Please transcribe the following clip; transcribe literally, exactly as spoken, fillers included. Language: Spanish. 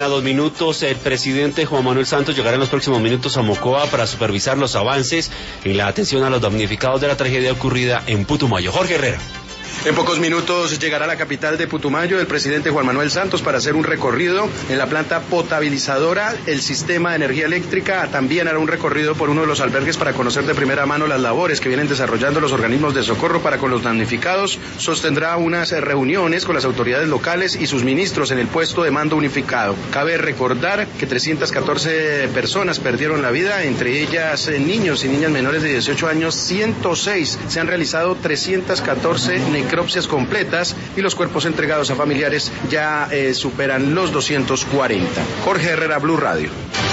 A dos minutos, el presidente Juan Manuel Santos llegará en los próximos minutos a Mocoa para supervisar los avances en la atención a los damnificados de la tragedia ocurrida en Putumayo. Jorge Herrera. En pocos minutos llegará a la capital de Putumayo el presidente Juan Manuel Santos para hacer un recorrido en la planta potabilizadora, el sistema de energía eléctrica. También hará un recorrido por uno de los albergues para conocer de primera mano las labores que vienen desarrollando los organismos de socorro para con los damnificados. Sostendrá unas reuniones con las autoridades locales y sus ministros en el puesto de mando unificado. Cabe recordar que trescientas catorce personas perdieron la vida, entre ellas eh, niños y niñas menores de dieciocho años, ciento seis. Se han realizado trescientas catorce necropsias completas y los cuerpos entregados a familiares ya eh, superan los doscientos cuarenta. Jorge Herrera, Blue Radio.